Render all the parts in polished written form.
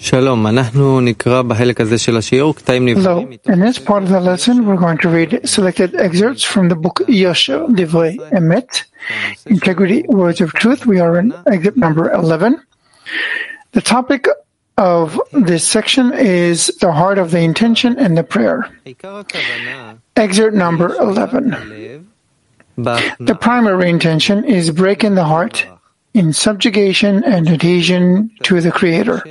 Hello. In this part of the lesson, we're going to read selected excerpts from the book Yosher, Divrei Emet, Integrity, Words of Truth. We are in excerpt number 11. The topic of this section is the heart of the intention and the prayer. Excerpt number 11. The primary intention is breaking the heart in subjugation and adhesion to the Creator.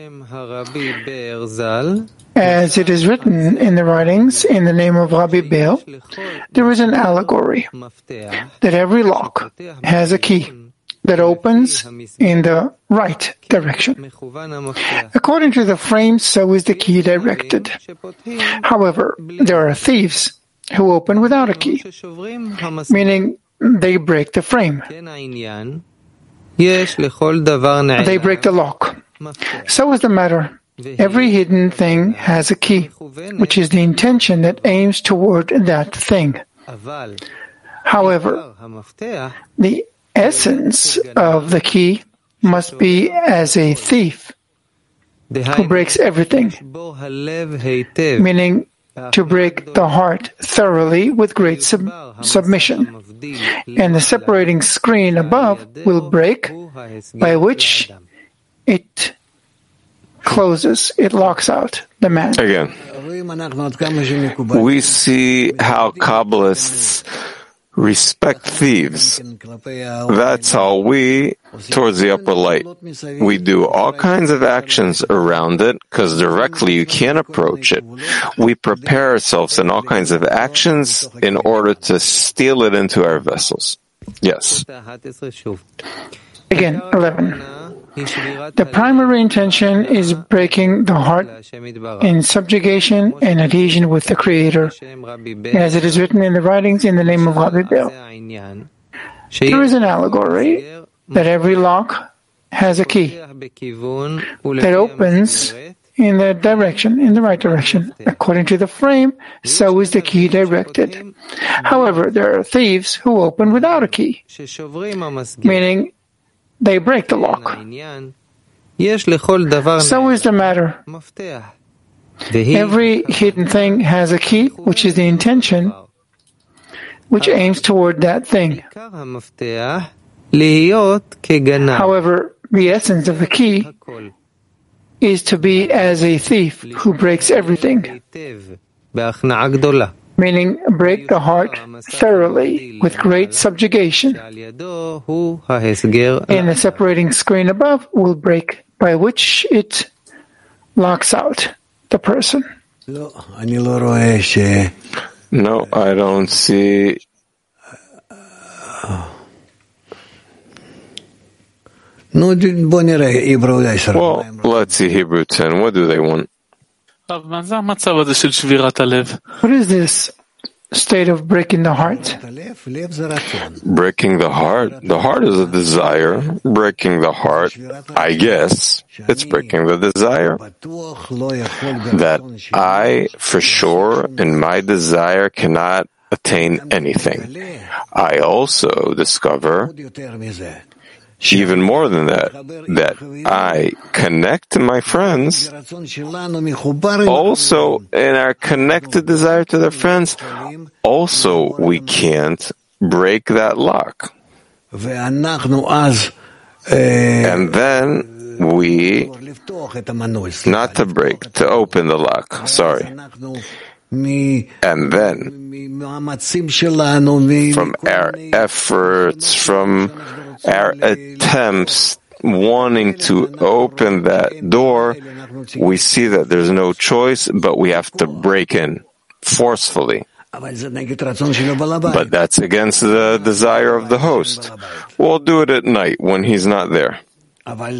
As it is written in the writings in the name of Rabbi Be'er, there is an allegory that every lock has a key that opens in the right direction. According to the frame, so is the key directed. However, there are thieves who open without a key, meaning they break the frame. They break the lock. So is the matter. Every hidden thing has a key, which is the intention that aims toward that thing. However, the essence of the key must be as a thief who breaks everything, meaning to break the heart thoroughly with great submission. And the separating screen above will break, by which it closes, it locks out the man. Again, we see how Kabbalists respect thieves. That's how we, towards the upper light, we do all kinds of actions around it, because directly you can't approach it. We prepare ourselves in all kinds of actions in order to steal it into our vessels. Yes. Again, 11. The primary intention is breaking the heart in subjugation and adhesion with the Creator, as it is written in the writings in the name of Rabbi Be'er. There is an allegory that every lock has a key that opens in the right direction. According to the frame, so is the key directed. However, there are thieves who open without a key, meaning they break the lock. So is the matter. Every hidden thing has a key, which is the intention, which aims toward that thing. However, the essence of the key is to be as a thief who breaks everything, meaning break the heart thoroughly with great subjugation. And the separating screen above will break, by which it locks out the person. No, I don't see. Well, let's see Hebrew 10. What do they want? What is this state of breaking the heart? Breaking the heart? The heart is a desire. Breaking the heart, I guess, it's breaking the desire. That I, for sure, in my desire, cannot attain anything. I also discover even more than that I connect to my friends, also in our connected desire to their friends, also we can't break that lock. And then we, not to break, to open the lock, sorry. And then, from our efforts, from our attempts wanting to open that door, we see that there's no choice, but we have to break in forcefully. But that's against the desire of the host. We'll do it at night when he's not there. But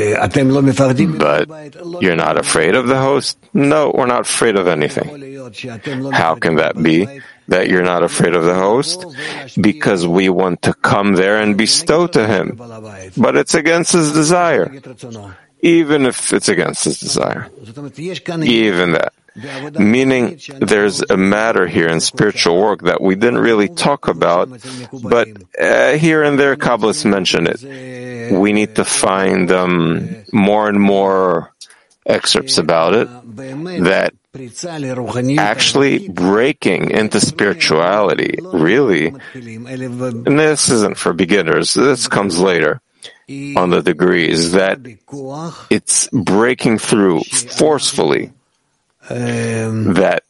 you're not afraid of the host? No, we're not afraid of anything. How can that be, that you're not afraid of the host? Because we want to come there and bestow to him. But it's against his desire. Even if it's against his desire. Even that. Meaning, there's a matter here in spiritual work that we didn't really talk about, but here and there Kabbalists mention it. We need to find more and more excerpts about it, that actually breaking into spirituality, really, and this isn't for beginners, this comes later on the degrees, that it's breaking through forcefully, that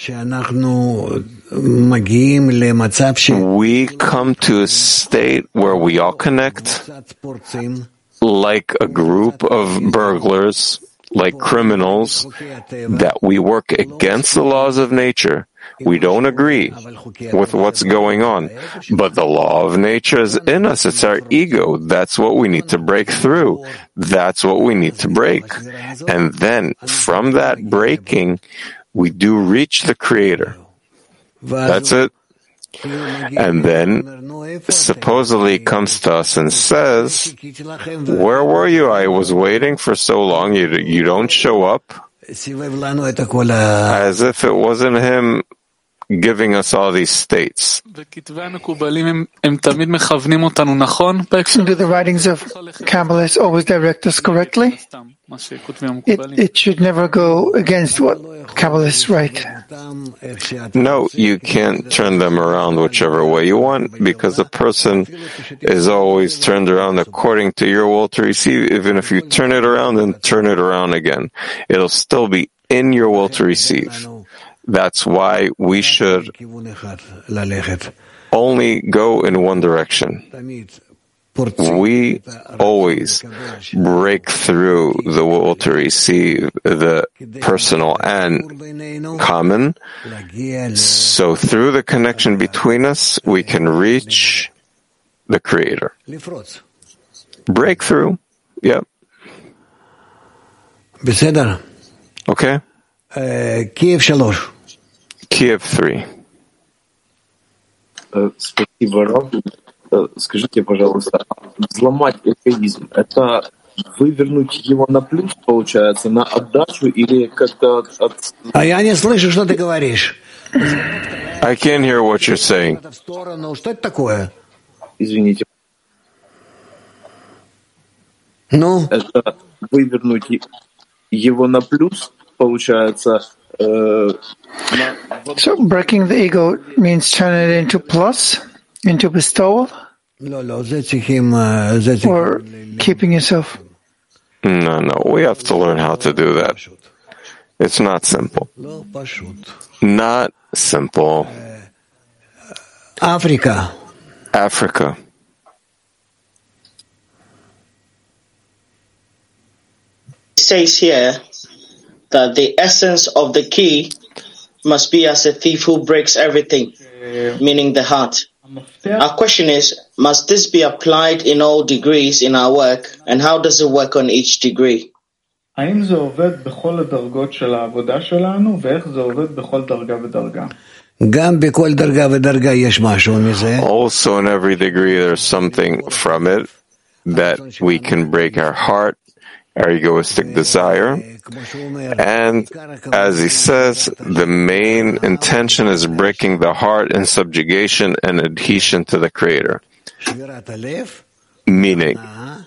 we come to a state where we all connect like a group of burglars, like criminals, that we work against the laws of nature. We don't agree with what's going on, but the law of nature is in us. It's our ego. That's what we need to break through. That's what we need to break. And then from that breaking, we do reach the Creator. That's it. And then supposedly comes to us and says, where were you? I was waiting for so long. You don't show up. As if it wasn't him giving us all these states. Do the writings of Kabbalists always direct us correctly? It should never go against what Kabbalists write. No, you can't turn them around whichever way you want, because a person is always turned around according to your will to receive. Even if you turn it around and turn it around again, it'll still be in your will to receive. That's why we should only go in one direction. We always break through the will to receive the personal and common. So through the connection between us, we can reach the Creator. Breakthrough. Yep. Okay. Kiev 3. Спасибо, Рав. Скажите, пожалуйста, взломать эгоизм — это вывернуть его на плюс, получается, на отдачу или как-то от... А я не слышу, что ты говоришь. I can't hear what you're saying. Что это такое? Извините. Ну? Это вывернуть его на плюс, получается... So breaking the ego means turning it into plus, into bestowal, or keeping yourself? No, we have to learn how to do that. It's not simple. Not simple. Africa. It says here that the essence of the key must be as a thief who breaks everything, meaning the heart. Our question is, must this be applied in all degrees in our work, and how does it work on each degree? Also in every degree there's something from it that we can break our heart, our egoistic desire. And as he says, the main intention is breaking the heart in subjugation and adhesion to the Creator. Meaning,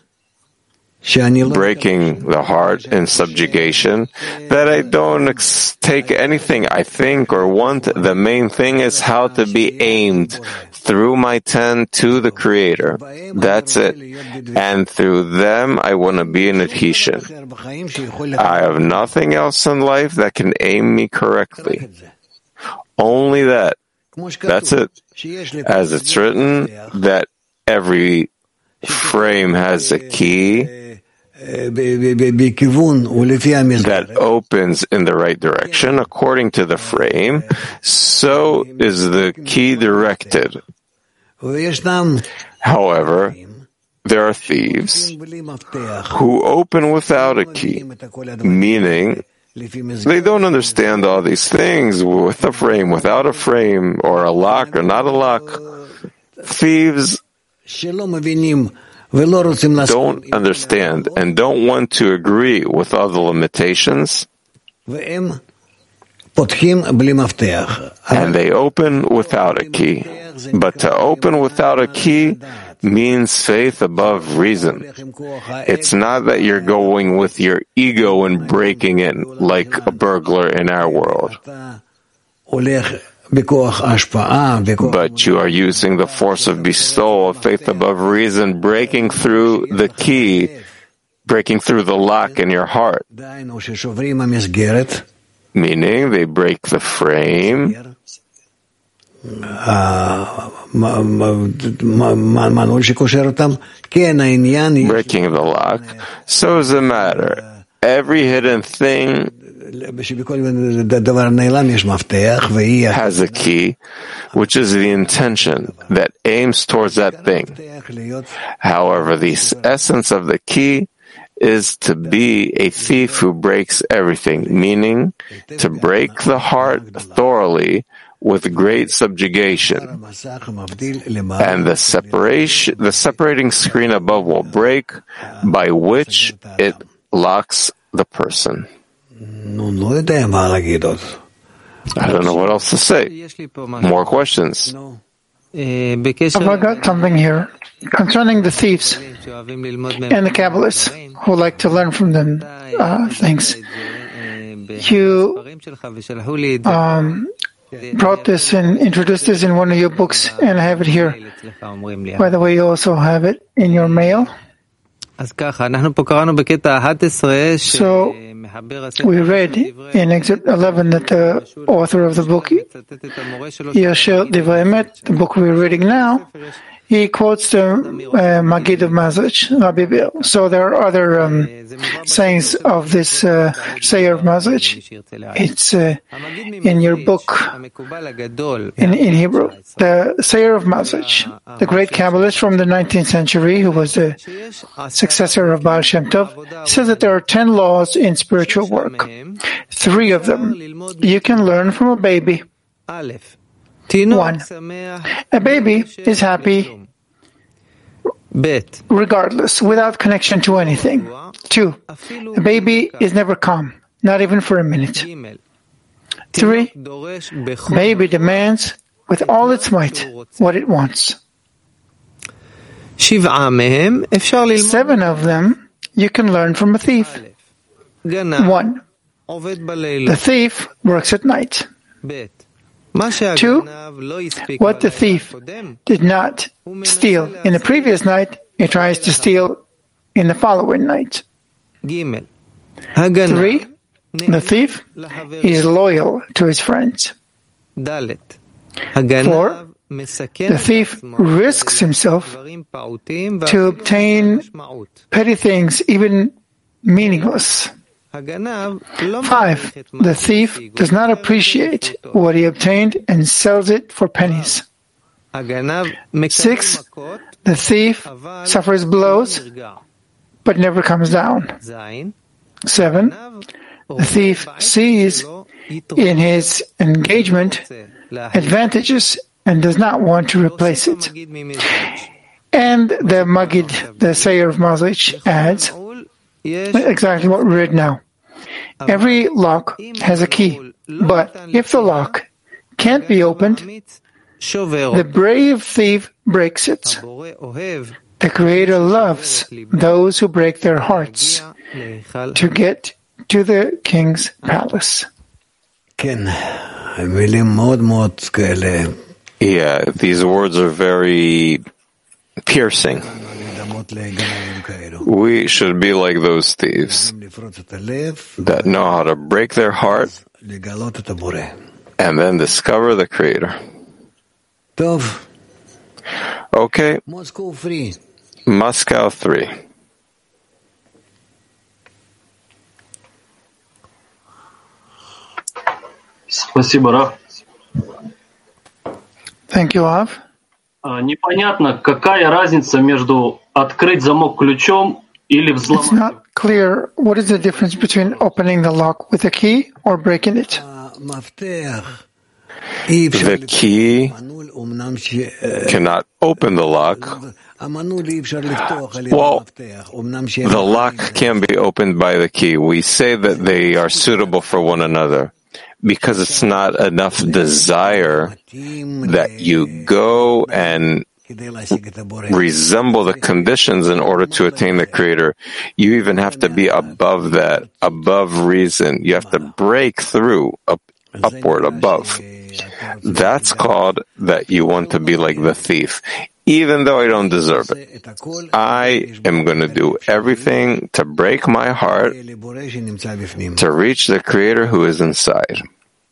breaking the heart in subjugation, that I don't take anything I think or want. The main thing is how to be aimed through my 10 to the Creator. That's it. And through them, I want to be in adhesion. I have nothing else in life that can aim me correctly. Only that. That's it. As it's written, that every frame has a key that opens in the right direction according to the frame, so is the key directed. However, there are thieves who open without a key, meaning they don't understand all these things with a frame, without a frame, or a lock or not a lock. Thieves don't understand and don't want to agree with all the limitations, and they open without a key. But to open without a key, means faith above reason. It's not that you're going with your ego and breaking in like a burglar in our world. But you are using the force of bestowal of faith above reason, breaking through the key, breaking through the lock in your heart. Meaning they break the frame, breaking the lock. So is the matter. Every hidden thing has a key, which is the intention that aims towards that thing. However, the essence of the key is to be a thief who breaks everything, meaning to break the heart thoroughly with great subjugation. And the separating screen above will break, by which it locks the person. I don't know what else to say. More questions? I've got something here concerning the thieves and the Kabbalists who like to learn from them things. You brought this and introduced this in one of your books, and I have it here. By the way, you also have it in your mail. So we read in Excerpt 11 that the author of the book, Yashir Divrei Emet, the book we're reading now, he quotes the Magid of Mazlich, Rabbi Bill. So there are other sayings of this Sayer of Mazlich. It's in your book in Hebrew. The Sayer of Mazlich, the great Kabbalist from the 19th century, who was the successor of Baal Shem Tov, says that there are 10 laws in spiritual work. 3 of them you can learn from a baby. 1. A baby is happy regardless, without connection to anything. 2. A baby is never calm, not even for a minute. 3. A baby demands with all its might what it wants. 7 of them you can learn from a thief. 1. The thief works at night. 2. What the thief did not steal in the previous night, he tries to steal in the following night. 3. The thief is loyal to his friends. 4. The thief risks himself to obtain petty things, even meaningless. 5. The thief does not appreciate what he obtained and sells it for pennies. 6. The thief suffers blows but never comes down. 7. The thief sees in his engagement advantages and does not want to replace it. And the Magid, the Sayer of Mazlich, adds exactly what we read now. Every lock has a key, but if the lock can't be opened, the brave thief breaks it. The Creator loves those who break their hearts to get to the king's palace. Yeah, these words are very piercing. We should be like those thieves that know how to break their heart and then discover the Creator. Okay, Moscow 3. Спасибо, Раф. Thank you, Av. Непонятно, какая разница между открыть замок ключом или взломать. It's not clear what is the difference between opening the lock with a key or breaking it. The key cannot open the lock. Well, the lock can be opened by the key. We say that they are suitable for one another because it's not enough desire that you go and resemble the conditions in order to attain the Creator. You even have to be above that, above reason. You have to break through, upward, above. That's called that you want to be like the thief. Even though I don't deserve it, I am going to do everything to break my heart to reach the Creator who is inside.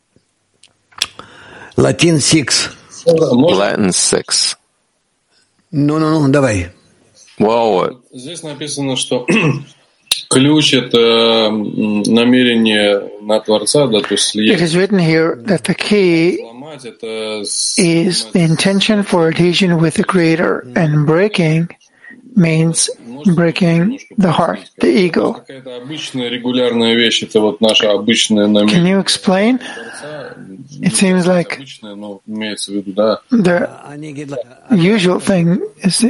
Latin 6. Latin 6. Давай. Well, what? Здесь написано, что ключ — это намерение на Творца, да, то есть It is written here that the key is the intention for adhesion with the Creator, and breaking means breaking the heart, the ego. какая-то обычная регулярная вещь, это вот наша обычная намерение. Can you explain? It seems like Обычная, но имеется в виду, да. the usual thing is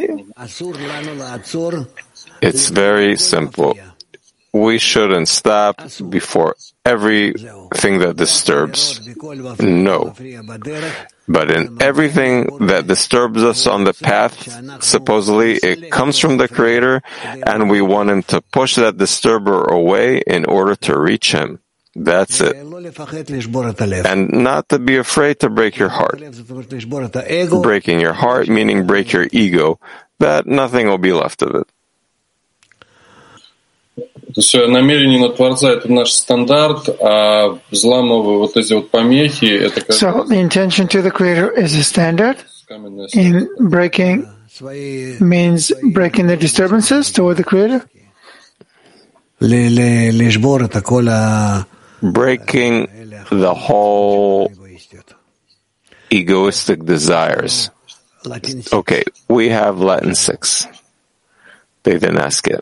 It's very simple. We shouldn't stop before everything that disturbs. No. But in everything that disturbs us on the path, supposedly it comes from the Creator, and we want Him to push that disturber away in order to reach Him. That's it. And not to be afraid to break your heart. Breaking your heart meaning break your ego, that nothing will be left of it. То есть намерение на Творца — это наш стандарт, а взламывая вот эти вот помехи — это как... so the intention to the Creator is a standard, in breaking means breaking the disturbances toward the Creator. Breaking the whole egoistic desires. Okay, we have Latin 6. They didn't ask it.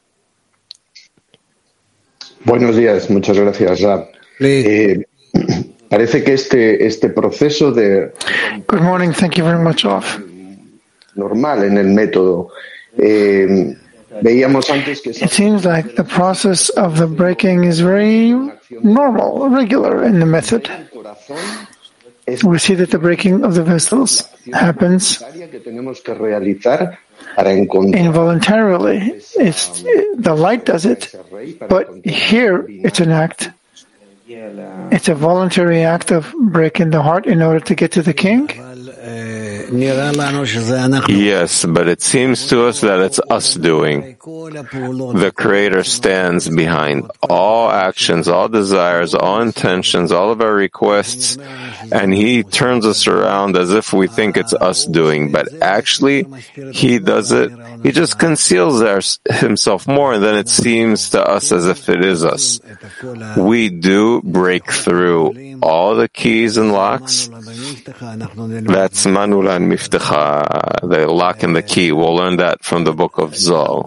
Buenos días, muchas gracias, Rab. Parece que este proceso de... Good morning, thank you very much, Rav. Normal en el método. Veíamos antes que... It seems like the process of the breaking is very normal, regular in the method. We see that the breaking of the vessels happens involuntarily. The light does it, but here it's an act. It's a voluntary act of breaking the heart in order to get to the king. Yes, but it seems to us that it's us doing. The Creator stands behind all actions, all desires, all intentions, all of our requests, and He turns us around as if we think it's us doing, but actually He does it. He just conceals Himself more, and then it seems to us as if it is us. We do break through all the keys and locks. That's Manula and Miftacha, the lock and the key. We'll learn that from the book of Zohar.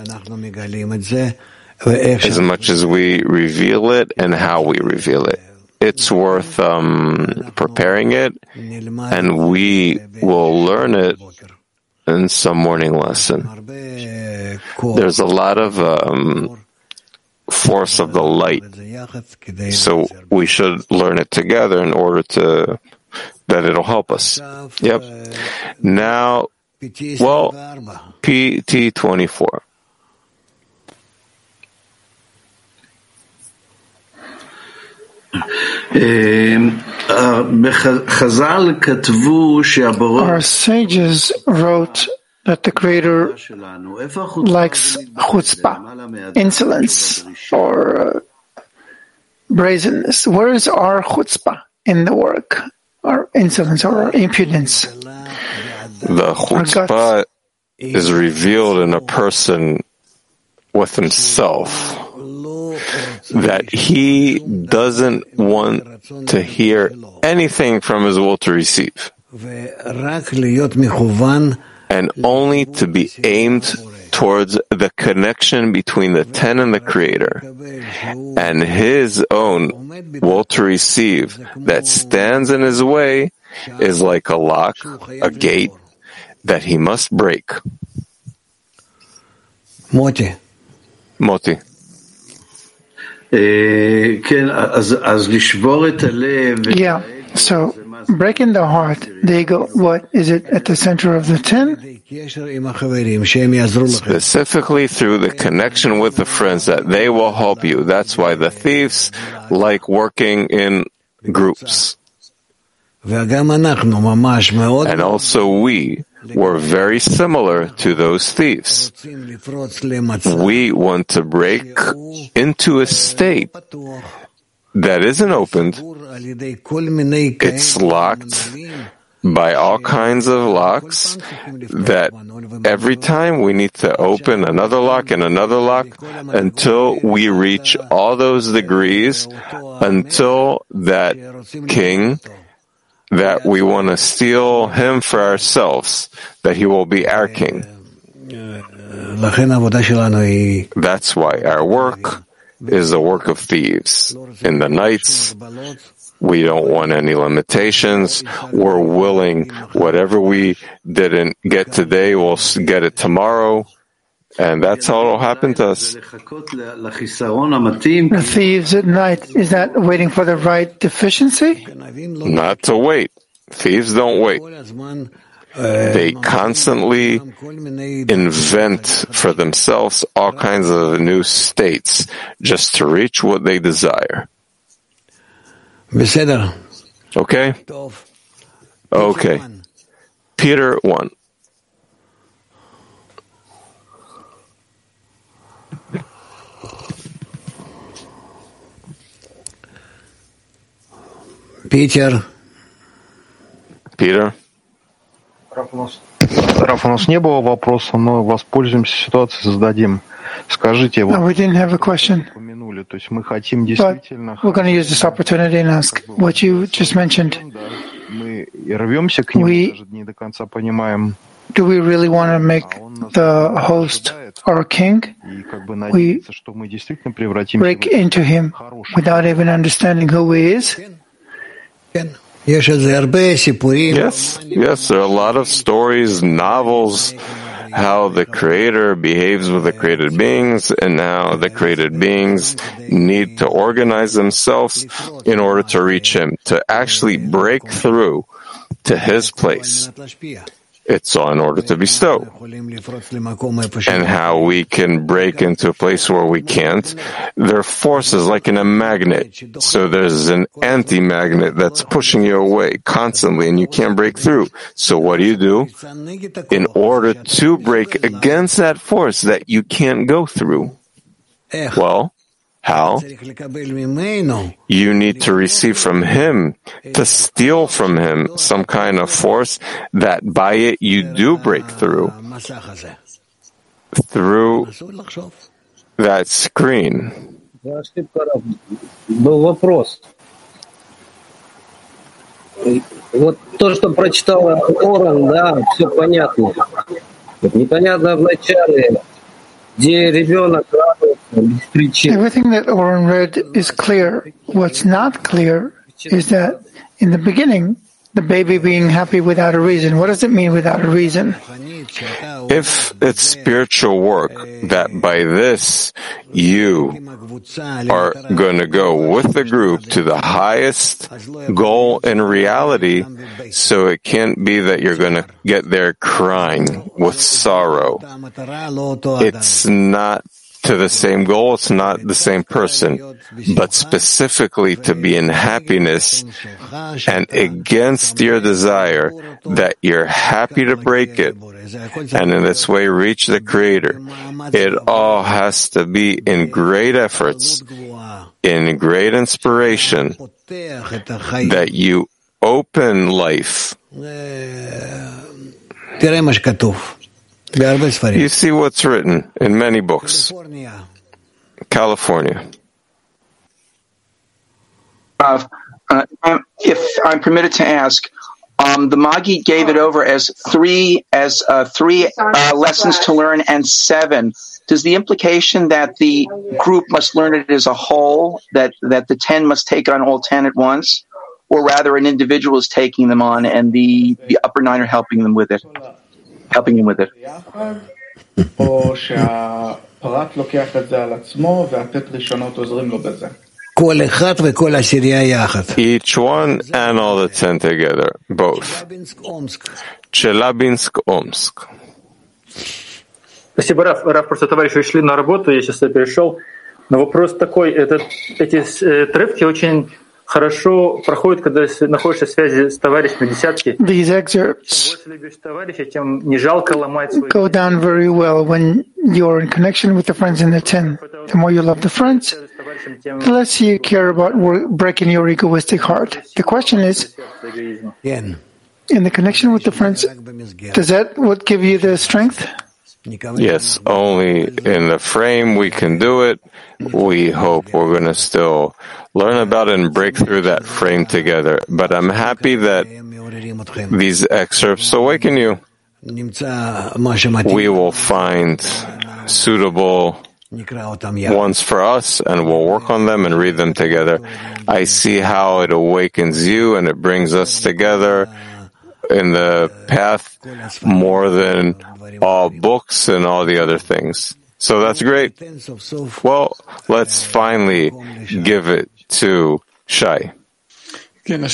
As much as we reveal it and how we reveal it. It's worth preparing it, and we will learn it in some morning lesson. There's a lot of force of the light, so we should learn it together in order that it'll help us. Yep. Now, well, PT 24. Our sages wrote that the Creator likes chutzpah, insolence, or brazenness. Where is our chutzpah in the work? Our insolence or our impudence? The chutzpah is revealed in a person with himself, that he doesn't want to hear anything from his will to receive, and only to be aimed towards the connection between the ten and the Creator, and his own will to receive that stands in his way is like a lock, a gate that he must break. Moti. Yeah, so breaking the heart, they go, what, is it at the center of the 10? Specifically through the connection with the friends that they will help you. That's why the thieves like working in groups. And also we were very similar to those thieves. We want to break into a state that isn't opened. It's locked by all kinds of locks, that every time we need to open another lock and another lock until we reach all those degrees, until that king that we want to steal him for ourselves, that he will be our king. That's why our work is the work of thieves. In the nights, we don't want any limitations. We're willing, whatever we didn't get today, we'll get it tomorrow. And that's how it'll happen to us. The thieves at night, is that waiting for the right deficiency? Not to wait. Thieves don't wait. They constantly invent for themselves all kinds of new states just to reach what they desire. Okay? Okay. Peter 1. Peter. Раф, у нас не было вопроса, но воспользуемся ситуацией, зададим. Скажите, вот we didn't have a question. упомянули, то есть мы хотим But действительно... we're going to use this opportunity and ask what you just mentioned. Мы рвемся к нему, даже не до конца понимаем. Do we really want to make the host our king? We break into him without even understanding who he is? Yes, there are a lot of stories, novels, how the Creator behaves with the created beings, and how the created beings need to organize themselves in order to reach Him, to actually break through to His place. It's all in order to bestow. And how we can break into a place where we can't. There are forces like in a magnet. So there's an anti-magnet that's pushing you away constantly and you can't break through. So what do? In order to break against that force that you can't go through. Well, how? You need to receive from Him, to steal from Him some kind of force that by it you do break through that screen. Был вопрос. Вот то, что прочитала Оран, да, все понятно. Непонятно вначале. Everything that Oren read is clear. What's not clear is that in the beginning, the baby being happy without a reason. What does it mean without a reason? If it's spiritual work, that by this you are going to go with the group to the highest goal in reality, so it can't be that you're going to get there crying with sorrow. It's not to the same goal, it's not the same person, but specifically to be in happiness and against your desire that you're happy to break it and in this way reach the Creator. It all has to be in great efforts, in great inspiration, that you open life. You see what's written in many books. California. If I'm permitted to ask, the Magi gave it over as three lessons to learn and 7. Does the implication that the group must learn it as a whole, that the 10 must take on all 10 at once, or rather an individual is taking them on and the upper 9 are helping him with it? או שהפרט לוקח את זה על עצמו והטט ראשונות עוזרים לו בזה? Each one and all the 10 together, both. Челябинск, Омск. Спасибо, Раф, просто товарищи ушли на работу, я сейчас перешел. Но вопрос такой, эти отрывки очень хорошо проходят, когда находишься в связи с товарищами десятки. These excerpts go down very well when you're in connection with the friends in the 10. The more you love the friends, the less you care about breaking your egoistic heart. The question is, in the connection with the friends, does that what give you the strength? Yes, only in the frame we can do it. We hope we're going to still learn about it and break through that frame together. But I'm happy that these excerpts awaken you. We will find suitable ones for us, and we'll work on them and read them together. I see how it awakens you and it brings us together in the path more than all books and all the other things. So that's great. Well, let's finally give it to Shai. Yeah,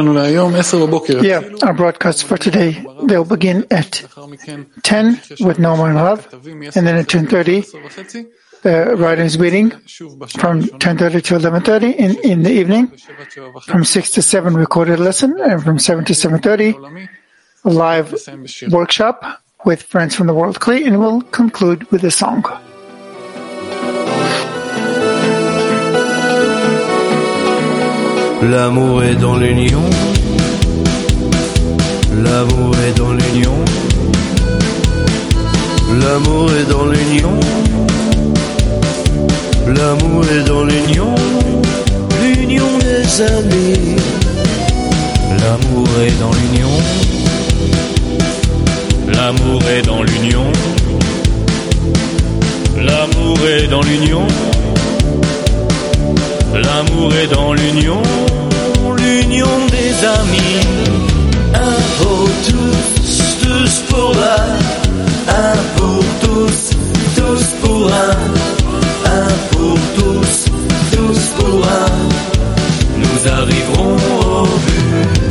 our broadcasts for today, they'll begin at 10 with Norman Love, and then at 10:30, the writers reading from 10:30 to 11:30 in the evening, from 6 to 7 recorded lesson, and from 7 to 7:30, a live workshop with friends from the World Kli, and we'll conclude with a song. L'amour est dans l'union. L'amour est dans l'union. L'amour est dans l'union. L'amour est dans l'union. L'union des amis. L'amour est dans l'union. L'amour est dans l'union. L'amour est dans l'union. L'amour est dans l'union, l'union des amis. Un pour tous, tous pour un. Un pour tous, tous pour un. Un pour tous, tous pour un. Nous arriverons au but.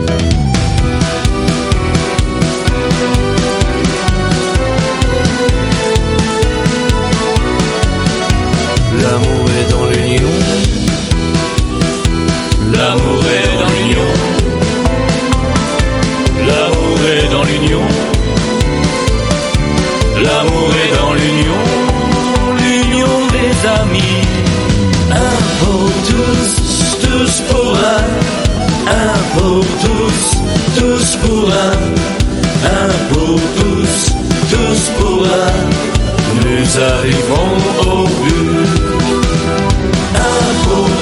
L'amour est dans l'union. L'amour est dans l'union. L'amour est dans l'union. L'amour est dans l'union. L'union des amis. Un pour tous, tous pour un. Un pour tous, tous pour un. Un pour tous, tous pour un. Nous arrivons au but. Un pour